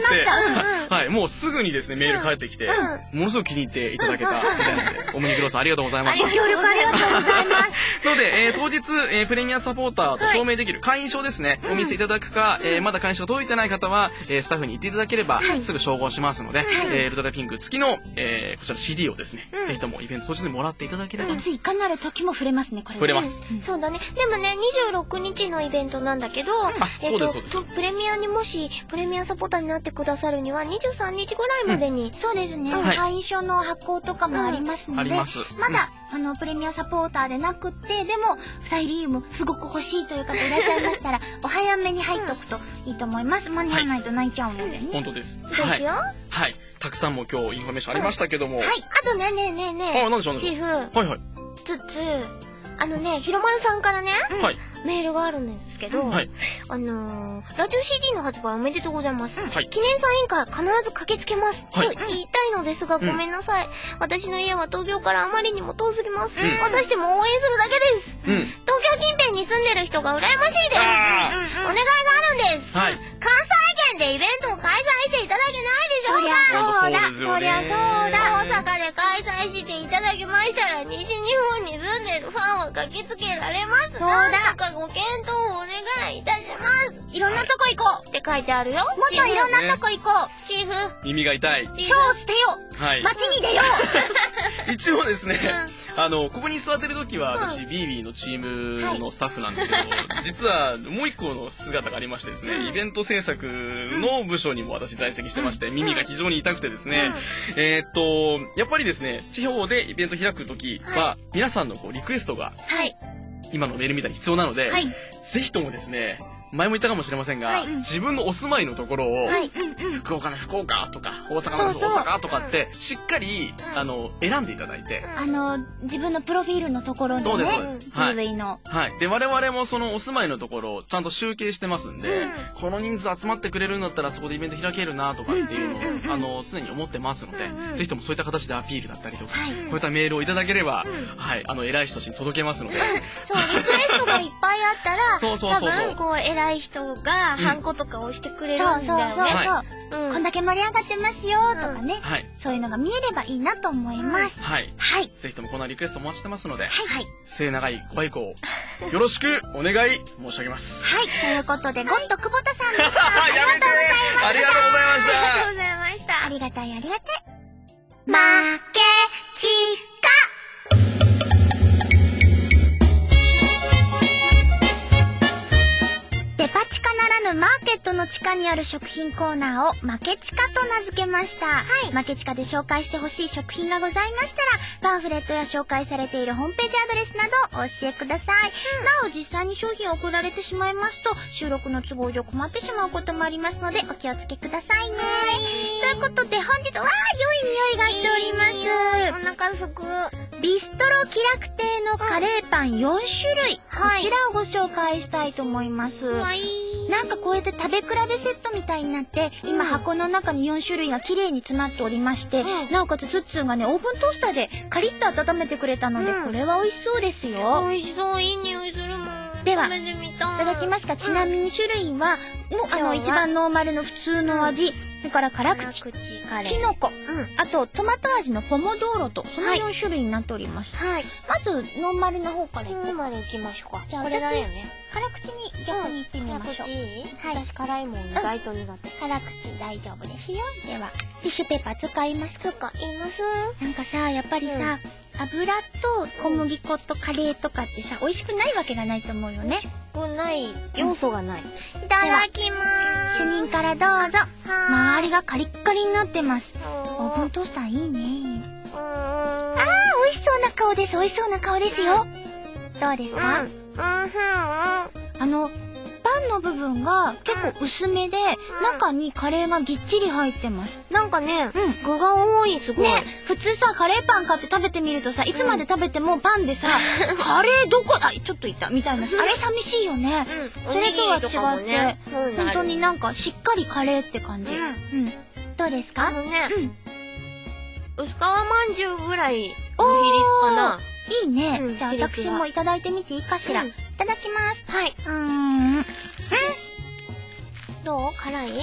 はい。もうすぐにですね、メール返ってきて、ものすごく気に入っていただけたみたいなので、オムニグローさんありがとうございました。 ご協力ありがとうございます。 ので、えー、当日、えー、プレミアサポーターと証明できる会員証ですね、お見せいただくか、えー、まだ会員証が届いてない方は、えー、スタッフに言っていただければ、すぐ照合しますので、えー、ウルトラピンク付きの、えー、こちら シーディー をですね、ぜひともイベント当日にもらっていただければ。 いついかなる時も触れますね、これ。 触れます。 そうだね。でもね、にじゅうろくにちのイベントなんだけど、 えっと、 プレミアにもし、プレミアサポーターになってくださるには、にじゅうさんにちぐらいまでに。 そうですね。会員証の発行とかもありますので、まだ、あの、プレミアサポーターでなくって、でも、サイリウムすごく欲しいという方いらっしゃいましたら、お早めに入っておくといいと思います。間に合わないと泣いちゃうのでね。 本当です。 ですよ。 はい。たくさんも今日インフォメーションありましたけども。 はい。あとね、ねえねえねえ。 あ、なんでしょうね。 チーフ。 はいはい。 つつ、あのね、ひろまるさんからね、 はい、 メールがあるんですけど、はい、あのー、ラジオ シーディー の発売おめでとうございます。はい、記念サイン会必ず駆けつけます。はい、と言いたいのですが、ごめんなさい。うん、私の家は東京からあまりにも遠すぎます。うん、私でも応援するだけです。うん、東京近辺に住んでる人が羨ましいです。うん、お願いがあるんです。はい、関西圏でイベントを開催していただけないでしょうか。 そうだ、そりゃそうだ。 大阪で開催していただけましたら、西日本に住んでるファンは駆けつけられます。そうだ。なんかご検討をお願いいたします。 いろんなとこ行こうって書いてあるよ。 もっといろんなとこ行こう。 チーフ。 耳が痛い。 ショー捨てよう。はい。街に出よう。一応ですね、あの、ここに座ってる時は私、ビービーのチームのスタッフなんですけど、実はもう一個の姿がありましてですね、イベント制作の部署にも私在籍してまして、耳が非常に痛くてですね、えっと、やっぱりですね、地方でイベント開く時は、皆さんのこうリクエストが、今のメールみたいに必要なので、ぜひともですね、前も言ったかもしれませんが、はい、自分のお住まいのところを、はい、福岡の福岡とか、大阪の大阪とかって、しっかり、あの、選んでいただいて。 あの、自分のプロフィールのところでね。 そうです、そうです。 はい。の。 はい。で、我々もそのお住まいのところをちゃんと集計してますんで、うん、この人数集まってくれるんだったらそこでイベント開けるなとかっていうのを、あの、常に思ってますので、うんうん、ぜひともそういった形でアピールだったりとか、はい、こういったメールをいただければ、うん、はい、あの、偉い人たちに届けますので。 そう、リクエストがいっぱいあったら、 そうそうそうそう。 多分、こう、偉い人が、ハンコとか押してくれるんだよね。そうそうそう。 はい、こんだけ盛り上がってますよとかね、はい、そういうのが見えればいいなと思います。 はい。はい。ぜひともこのリクエストお待ちしてますので、はい。末永いご愛顧をよろしくお願い申し上げます。 はい。ということで、ゴッド久保田さんでした。ありがとうございました。ありがとうございました。 ありがとうございました。 ありがたいありがたい。 負けちか。 デパ地下ならぬマーケットの地下にある食品コーナーを負け地下と名付けました。はい。負け地下で紹介してほしい食品がございましたら、パンフレットや紹介されているホームページアドレスなどをお教えください。うん、なお、実際に商品を送られてしまいますと、収録の都合上困ってしまうこともありますので、お気をつけくださいね。ということで、本日は、良い匂いがしております。いいお腹すく。 ビストロ喜楽亭のカレーパンよんしゅるい。はい。こちらをご紹介したいと思います。 はい。 なんかこうやって食べ比べセットみたいになって、今箱の中によんしゅるいが綺麗に詰まっておりまして、なおかつツッツーがね、オーブントースターでカリッと温めてくれたので、これは美味しそうですよ。 美味しそう、いい匂いするもん。 では、 食べてみたい。 いただきますか。ちなみに種類は、もうあの、一番ノーマルの普通の味、それから辛口、キノコ、あとトマト味のポモドーロと、そのよんしゅるいになっております。はい。まず、ノーマルの方からいこう。 ノーマルいきましょうか。 じゃあ、 これだよね。 辛口に逆に行ってみましょう。 はい。私辛いもん意外と苦手。 辛口大丈夫ですよ。では、ティッシュペーパー使いますか？ 使います。 なんかさ、やっぱりさ、油と小麦粉とカレーとかってさ、美味しくないわけがないと思うよね。 美味しくない要素がない。いただきまーす。主任からどうぞ。周りがカリッカリになってます。オーブントースターいいね。あー、美味しそうな顔です。美味しそうな顔ですよ。どうですか？あの、パンの部分が結構薄めで、中にカレーがぎっちり入ってます。 なんかね、具が多い、すごい。 ね、普通さ、カレーパン買って食べてみるとさ、いつまで食べてもパンでさ、カレーどこだ、ちょっといた、みたいな。あれ寂しいよね。それとは違って、本当になんかしっかりカレーって感じ。うん。どうですか？ あのね、薄皮まんじゅうぐらいの比率かな。 いいね。じゃあ私もいただいてみていいかしら。いただきます。 はい。 うーん。 どう？辛い？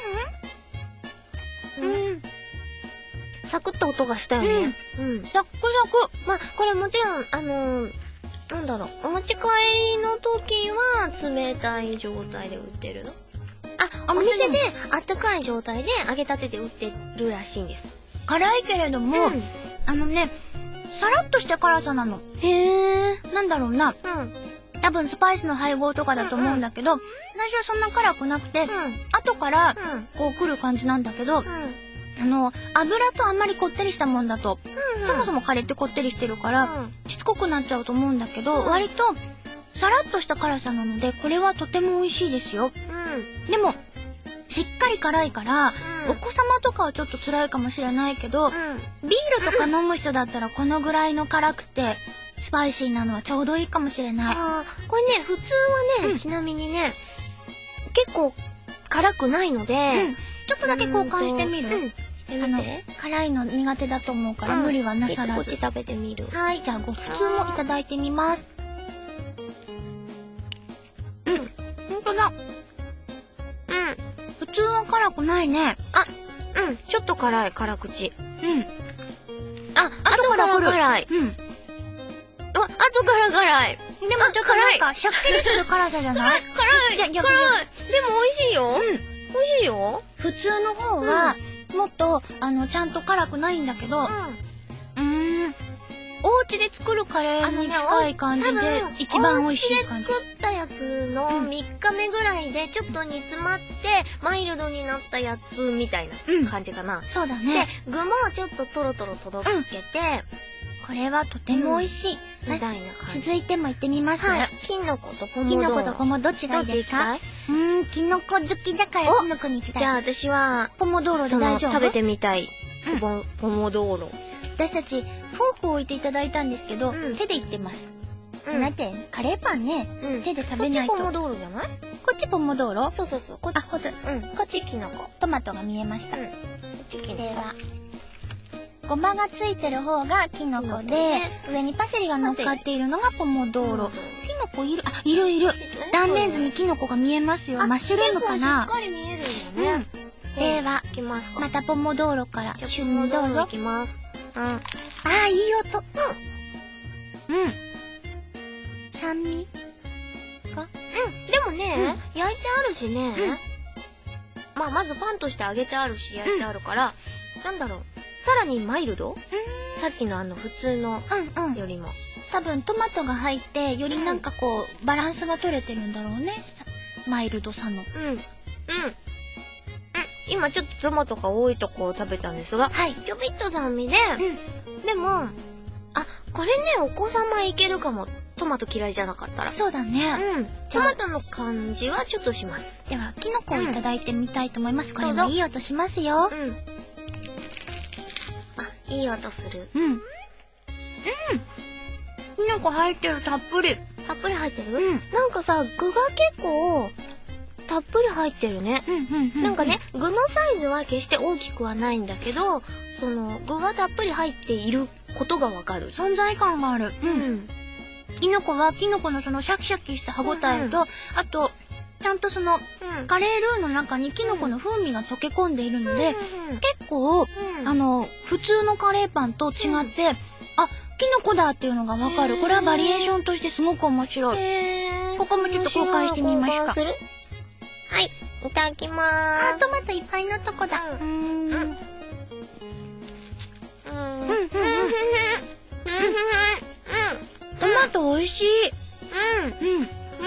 うん。うん。サクッと音がしたよね。 うん。サクサク。 まあ、これもちろん、あのー、なんだろう。お持ち帰りの時は冷たい状態で売ってるの？あ、お店であったかい状態で揚げたてで売ってるらしいんです。 辛いけれども、あのね、さらっとした辛さなの。 へー。 なんだろうな。うん。多分スパイスの配合とかだと思うんだけど、最初はそんな辛くなくて、後からこう来る感じなんだけど、あの、油とあんまりこってりしたもんだと、そもそもカレーってこってりしてるから、しつこくなっちゃうと思うんだけど、割とさらっとした辛さなので、これはとても美味しいですよ。でも、しっかり辛いから、お子様とかはちょっと辛いかもしれないけど、ビールとか飲む人だったらこのぐらいの辛くて、スパイシーなのはちょうどいいかもしれない。 あー、これね、普通はね、ちなみにね、結構辛くないので、 ちょっとだけ交換してみる？ してみて。 辛いの苦手だと思うから無理はなさらず。 こっち食べてみる。 はい、じゃあご普通もいただいてみます。うん、ほんとだ。うん。普通は辛くないね。 あ、うん、ちょっと辛い、辛口。 うん。 あ、後から辛い。うん。あ、後から辛い。 でもちょっとなんか、シャッキリする辛さじゃない？ 辛い。いや、辛い。でも美味しいよ。うん。美味しいよ。 普通の方は、もっと、あの、ちゃんと辛くないんだけど、うん。うーん。お家で作るカレーに近い感じで、一番美味しい感じ。 お家で作ったやつのみっかめぐらいで、ちょっと煮詰まって、マイルドになったやつみたいな感じかな。 そうだね。 で、具もちょっとトロトロとろけて、 これはとても美味しい。 みたいな感じ。 続いても行ってみます。 はい。キノコとポモドーロ。 キノコとポモどっちがいいですか？うーん、キノコ好きだからキノコに行きたい。 じゃあ私は、 ポモドーロで大丈夫？ 食べてみたい。ポ, ポモドーロ。 私たち、フォークを置いていただいたんですけど、手でいってます。だって、カレーパンね、手で食べないと。 こっちポモドーロじゃない？ こっちポモドーロ？ そうそうそう。 あ、ほんと。うん。こっちキノコ。トマトが見えました。こっちキノコ。では、ごまがついてる方がキノコで、上にパセリが乗っかっているのがポモドーロ。キノコいる？あ、いるいる。断面図にキノコが見えますよ。マッシュルームかな？ しっかり見えるよね。 では、またポモドーロから、旬にどうぞ。 いきます。うん。あー、いい音。うん。うん。酸味か？ うん。でもね、焼いてあるしね。まあ、まずパンとして揚げてあるし、焼いてあるから、なんだろう。さらにマイルド？さっきのあの普通のよりも。 多分トマトが入って、よりなんかこう、バランスが取れてるんだろうね。マイルドさの。 うん。うん。今ちょっとトマトが多いとこを食べたんですが、はい。ちょびっと酸味で、うん、でも、あ、これね、お子様いけるかも。トマト嫌いじゃなかったら。 そうだね。 うん。トマトの感じはちょっとします。 では、キノコをいただいてみたいと思います。うん、これもいい音しますよ。 うん。あ、いい音する。 うん。うん。キノコ入ってる、たっぷり。 たっぷり入ってる？ うん。 なんかさ、具が結構、 たっぷり入ってるね。 うんうんうん。 なんかね、具のサイズは決して大きくはないんだけど、その、具がたっぷり入っていることがわかる。 存在感がある。 うん。 キノコはキノコのそのシャキシャキした歯ごたえと、うん、あと、ちゃんとその、うん、カレールーの中にキノコの風味が溶け込んでいるので、うん、結構、うん、あの、普通のカレーパンと違って、うん、あ、キノコだっていうのがわかる。これはバリエーションとしてすごく面白い。ここもちょっと公開してみますか。 はい、いただきまーす。 あ、トマトいっぱいのとこだ。うーん。うん。うん。うん。うん。トマト美味しい。 うん。うん。うん。うん。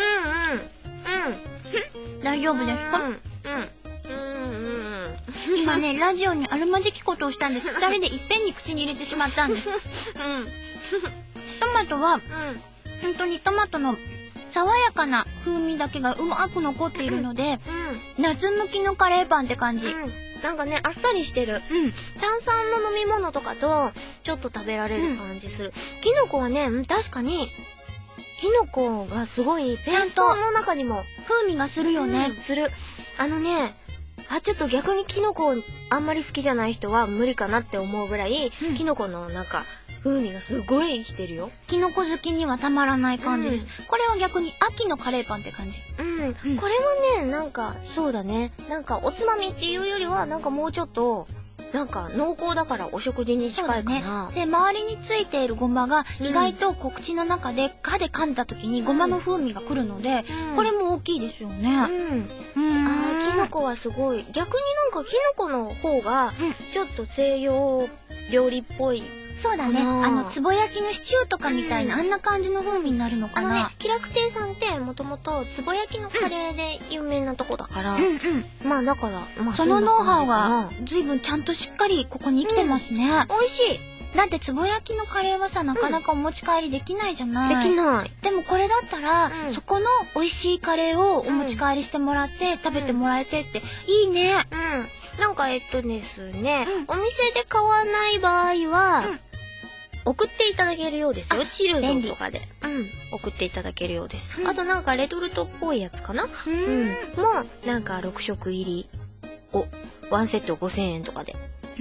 大丈夫ですか？うん。うん。今ね、ラジオにあるまじきことをしたんです。二人でいっぺんに口に入れてしまったんです。うん。トマトは、本当にトマトの爽やかな風味だけがうまく残っているので、夏向きのカレーパンって感じ。 なんかね、あっさりしてる。うん。炭酸の飲み物とかと、ちょっと食べられる感じする。キノコはね、確かに、キノコがすごい、ペーストの中にも風味がするよね。 うん、する。あのね、あ、ちょっと逆にキノコあんまり好きじゃない人は無理かなって思うぐらい、うん、キノコのなんか、風味がすごい生きてるよ。 キノコ好きにはたまらない感じです。うん、これは逆に秋のカレーパンって感じ。 うん。うん、これはね、なんか、そうだね。なんかおつまみっていうよりは、なんかもうちょっと、なんか濃厚だからお食事に近いかな。 ね、で、周りについているごまが意外とこう口の中で歯で噛んだ時にごまの風味が来るので、うん、これも大きいですよね。うん。 うん、あー、キノコはすごい。逆になんかキノコの方が、ちょっと西洋料理っぽい。 そうだね。あの、つぼ焼きのシチューとかみたいな、うん、あんな感じの風味になるのかな。あのね、 気楽亭さんってもともとつぼ焼きのカレーで有名なとこだから、うんうん、まあだから、まあ、 そのノウハウが随分ちゃんとしっかりここに生きてますね。 うん、美味しい。 だってつぼ焼きのカレーはさ、なかなかお持ち帰りできないじゃない。 できない。 でもこれだったら、うん、そこの美味しいカレーをお持ち帰りしてもらって、うん、食べてもらえてって、いいね。 うん。なんかえっとですね、うん、お店で買わない場合は、うん、送っていただけるようですよ。チルドとかで。うん。送っていただけるようです。うん、あとなんかレトルトっぽいやつかな。うん。うん、もう、なんかろく食入りを、ワンセットごせんえんとかで。うん。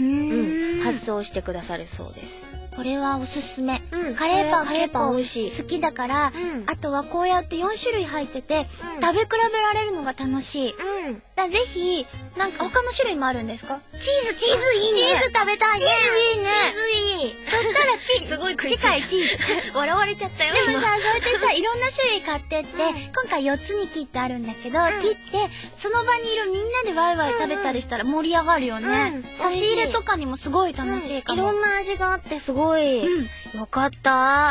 発送してくださるそうです。 これはおすすめ。うん、カレーパン結構好きだから、うん、あとはこうやってよん種類入ってて、うん、食べ比べられるのが楽しい。うん。だぜひ、なんか他の種類もあるんですか？ チーズ、チーズいいね。 チーズ食べたいね。 チーズいいね。 チーズいい。そしたらチーズ、 すごい食い次回チーズ。笑われちゃったよ。 でもさ、そうやってさ、いろんな種類買ってって、うん、今回よっつに切ってあるんだけど、うん、切って、その場にいるみんなでワイワイ食べたりしたら盛り上がるよね。うん、差し入れとかにもすごい楽しいかも。 うん、いろんな味があってすごい。うんよかった。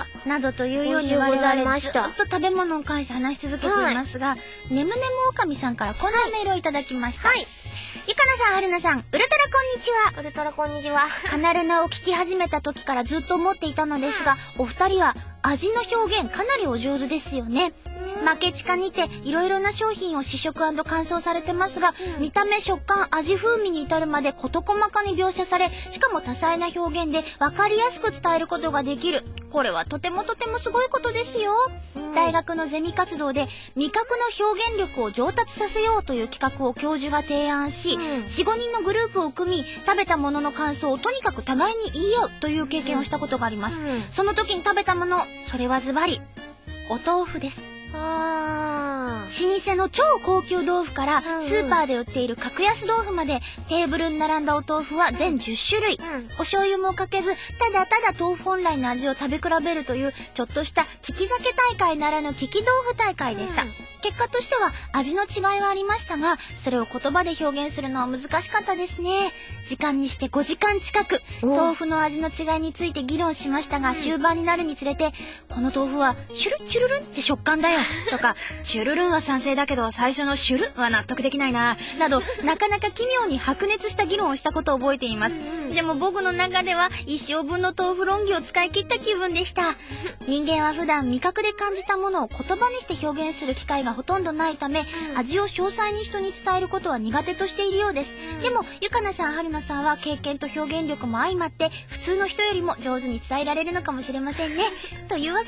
などというように我々ずっと食べ物に関して話し続けていますが、はい、ねむねむおかみさんからこんなメールをいただきました。はい。ゆかなさん、はるなさん、ウルトラこんにちは。 ウルトラこんにちは。 カナルナを聞き始めた時からずっと思っていたのですが、お二人は味の表現かなりお上手ですよね。マケチカにていろいろな商品を試食&感想されてますが、うん、見た目、食感、味、風味に至るまで事細かに描写され、しかも多彩な表現で分かりやすく伝えることができる。これはとてもとてもすごいことですよ。うん、大学のゼミ活動で味覚の表現力を上達させようという企画を教授が提案し、うん、よん、ごにんのグループを組み、食べたものの感想をとにかく互いに言い合うという経験をしたことがあります。うん、その時に食べたもの、それはズバリ、お豆腐です。あ老舗の超高級豆腐からスーパーで売っている格安豆腐までテーブルに並んだお豆腐は全じゅっ種類、うん、お醤油もかけずただただ豆腐本来の味を食べ比べるというちょっとした利き酒大会ならぬ利き豆腐大会でした、うん、結果としては味の違いはありましたがそれを言葉で表現するのは難しかったですね。時間にしてごじかん近く豆腐の味の違いについて議論しましたが、うん、終盤になるにつれてこの豆腐はシュルッチュルルンって食感だよとかチュルルンは賛成だけど最初のシュルは納得できないななどなかなか奇妙に白熱した議論をしたことを覚えています、うんうん、でも僕の中では一生分の豆腐論議を使い切った気分でした人間は普段味覚で感じたものを言葉にして表現する機会がほとんどないため、うん、味を詳細に人に伝えることは苦手としているようです、うん、でもゆかなさんはるなさんは経験と表現力も相まって普通の人よりも上手に伝えられるのかもしれませんねというわけで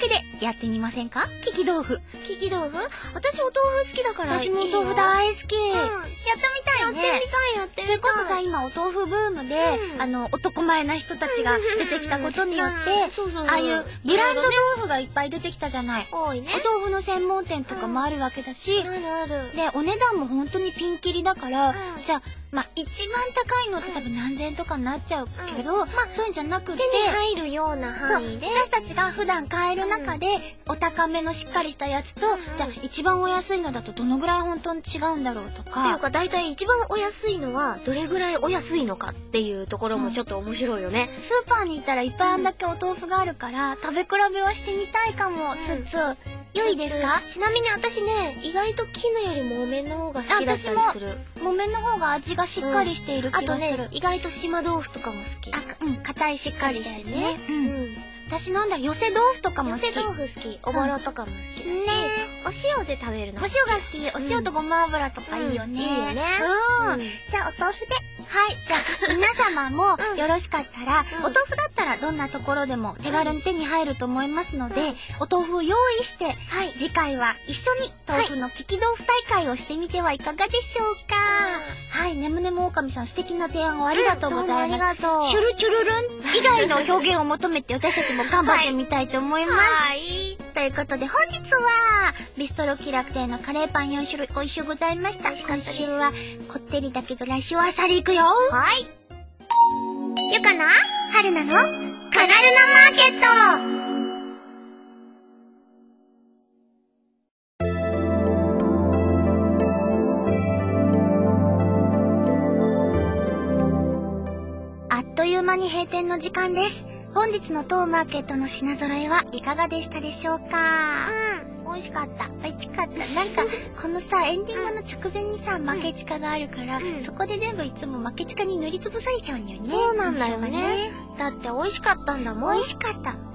やってみませんか？利き豆腐。 利き豆腐？私お豆腐好きだから。 私もお豆腐大好き。うん、やってみたいね。 やってみたい、やってみたい。 それこそさ、今お豆腐ブームで、うん、あの、男前な人たちが出てきたことによって、ああいうブランド豆腐がいっぱい出てきたじゃない。 多いね。 お豆腐の専門店とかもあるわけだし、 うん、あるある。 で、お値段も本当にピンキリだから、うん、じゃあ、まあ、一番高いのって多分何千とかになっちゃうけど、うん、まあ、そういうんじゃなくて、 手に入るような範囲で、 私たちが普段買える中で、うん、お高めのしっかりしたやつと、うん、じゃあ一番お安いのだとどのぐらい本当に違うんだろうとか。 っていうか、だいたい一番お安いのはどれぐらいお安いのかっていうところもちょっと面白いよね。 うん、スーパーに行ったらいっぱいあんだけお豆腐があるから、食べ比べはしてみたいかも、つつ。良いですか？ ちなみに私ね、意外と絹よりも木綿の方が好きだったりする。 木綿の方が味がしっかりしている気がする。 うん、あとね、意外と島豆腐とかも好き。 あ、うん、硬いしっかりしてね。うん。うん、私なんだ、寄せ豆腐とかも好き。 寄せ豆腐好き。おぼろとかも好きだし、うん、ね、お塩で食べるの。 お塩が好き。お塩とごま油とかいいよね。 うん、いいよね。 うん。じゃあお豆腐で。はい。じゃあ皆様もよろしかったら、うん、お豆腐だったらどんなところでも手軽に手に入ると思いますので、うん、お豆腐を用意して、はい、次回は一緒に豆腐の利き豆腐大会をしてみてはいかがでしょうか。はい。ねむねむ狼さん素敵な提案をありがとうございます。うん、 ありがとう。 シュルチュルルン以外の表現を求めて私たちも頑張ってみたいと思います。 はい。 ということで本日はビストロ喜楽亭のカレーパンよん種類美味しゅうございました。今週はこってりだけど来週はあさりいくよ。 はい。ゆかなはるなのカラルナマーケット。 あっという間に閉店の時間です。本日の当マーケットの品揃えはいかがでしたでしょうか？ うん、美味しかった。 美味しかった。なんか、このさ、エンディングの直前にさ、負けチカがあるから、うん、そこで全部いつも負けチカに塗りつぶされちゃうんだよね。 そうなんだよね。だって美味しかったんだもん。 美味しかった。うん。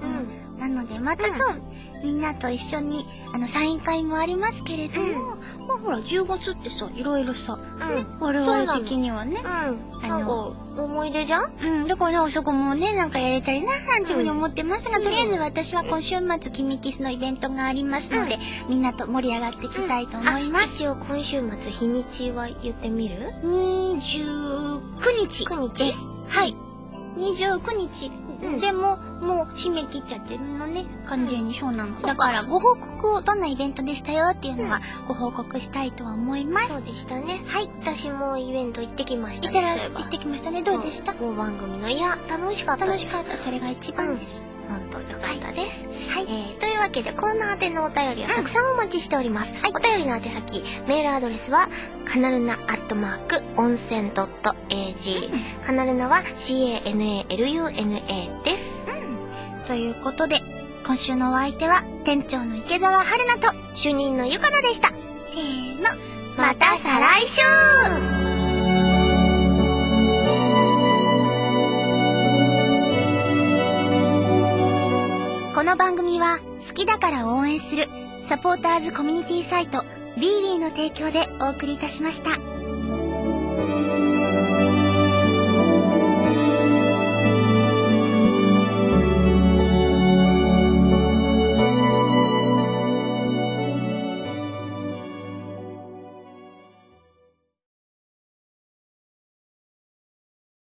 なので、またそう、うん、みんなと一緒に、あの、サイン会もありますけれども、うん、まあほら、じゅうがつってさ、いろいろさ、うんね、我々的にはね、 うん、あの、思い出じゃん？ うん、だからね、そこもね、なんかやれたりな、なんていうふうに思ってますが、うん、とりあえず私は今週末、キミキスのイベントがありますので、うん、みんなと盛り上がっていきたいと思います。 うん、一応今週末、日にちは言ってみる？ にじゅうくにち。 くにちです。 はい。にじゅうくにち。うん、でも、もう締め切っちゃってるのね。完全にそうなの。うん、だから、ご報告を、どんなイベントでしたよっていうのは、ご報告したいとは思います。 そうでしたね。 はい。 私もイベント行ってきましたね。行ってら、行ってきましたね。どうでした？ 某番組の、いや、楽しかったです。楽しかった。それが一番です。 ほんとよかったです。 はい。 えー、というわけで、コーナー宛てのお便りはたくさんお待ちしております。はい。お便りの宛先、メールアドレスは、カナルナアットマーク、温泉ドットエージー。カナルナは シーエーエヌエーエルユーエヌエー です。 ということで、今週のお相手は、店長の池澤春菜と、 主任のゆかなでした。 せーの、 また再来週。 この番組は好きだから応援するサポーターズコミュニティサイトビービーの提供でお送りいたしました。